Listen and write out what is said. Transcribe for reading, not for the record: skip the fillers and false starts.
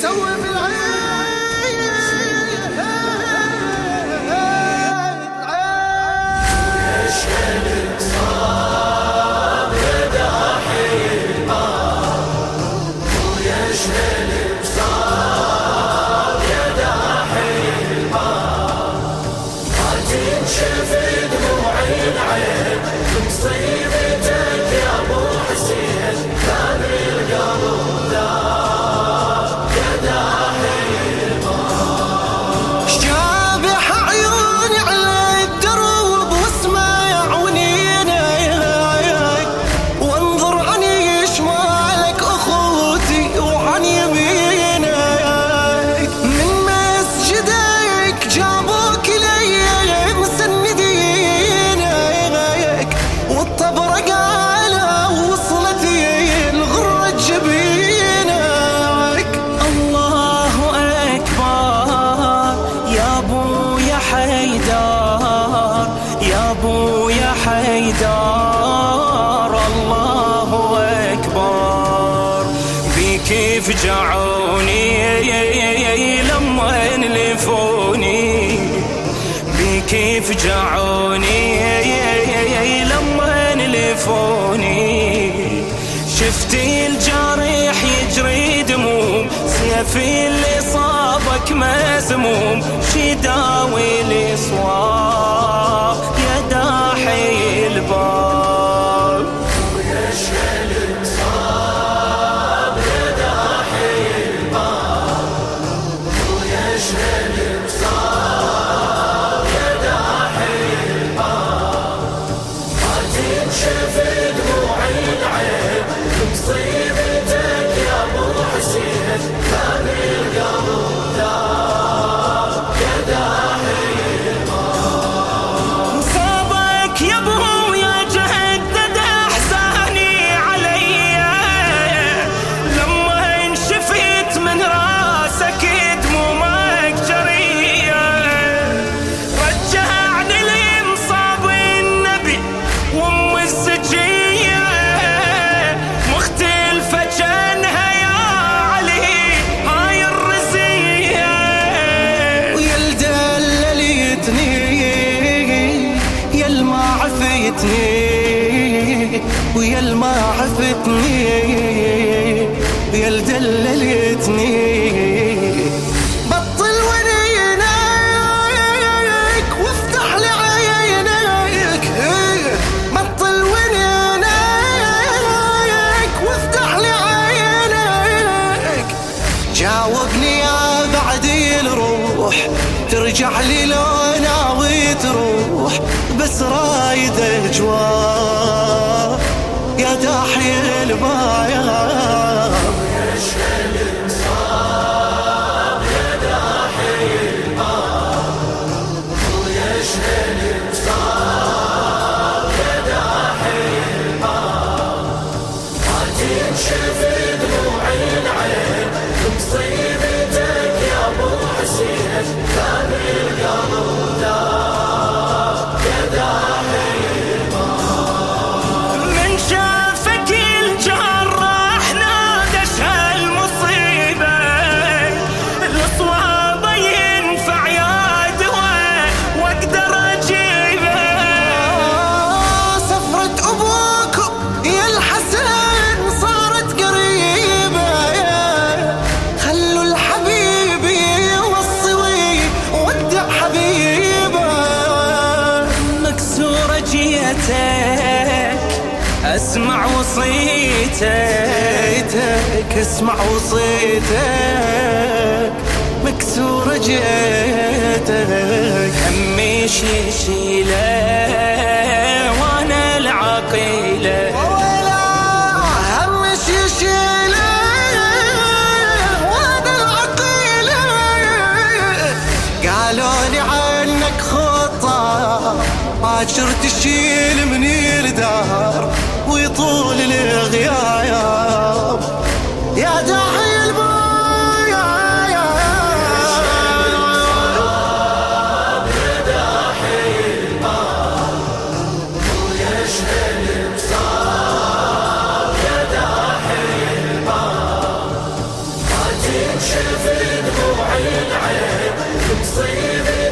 سوي في العين يشهد بصاب يا داحي الباب ويشهد بصاب يا داحي الباب ما تنشف دموع العين بمصيبتك يا ابو حسين كان القلب ذاب يا داحي الباب شابح عيوني على الدروب واسمع ونيني وانظر عن يشمالك اخوتي وعن يمينك من مسجدك جابوك لي مسندينك والطبرق على وصلتي الغرة جبينك الله أكبر يا أبو يا حيدر يا أبو يا حيدر الله أكبر بيك فجعوني لما انلفوني بيك فجعوني لما انلفوني شفتي الجريح يجري دموم سيفي اللي صابك مسموم شداوي الإصوات يا داحي الباب ويشهد بصاب يا داحي الباب ويشهد بصاب يا داحي الباب ما تنشف دموع العين بمصيبتك يا ابو حسين كان القلب ذاب يا داحي الباب صابك يا ابو يا جهدد احزاني علي لما انشفيت من راسك دمومك جريه رجعني لمصاب النبي وام السجيه مختلفه جنها يا علي هاي الرزيه ويا الدللتني يا الما عفتني ويا الما عفتني ويا الدللتني بطل ونينك وافتح لي عينك بطل ونينك وافتح لي عينك جاوبني يا بعدي الروح ترجع لي لو ناوي تروح بس رايد اجواء يا داحي الباب يشهد بصاب يا داحي الباب ويشهد بصاب يا داحي الباب ما تنشف دموع العين بمصيبتك يا ابو حسين كان القلب ذاب يا داحي الباب من شافك الجراح نادش هالمصيبة الصواب ينفع يا دواء واقدر اجيبه سفرة ابوكم يا الحسن صارت قريبة خلوا الحبيب يوصي ودع حبيبه مكسورة جيتك اسمع وصيتك اسمع وصيتك مكسورة جيتك همي يشيله وانا العقيله همش يشيله وانا العقيله قالوا لي عنك خطا ما شرت تشيل من الدار ويطول الغياب يا داحي الباب يا داحي الباب ويشهد بصاب يا داحي الباب شاف دموع العين تطيب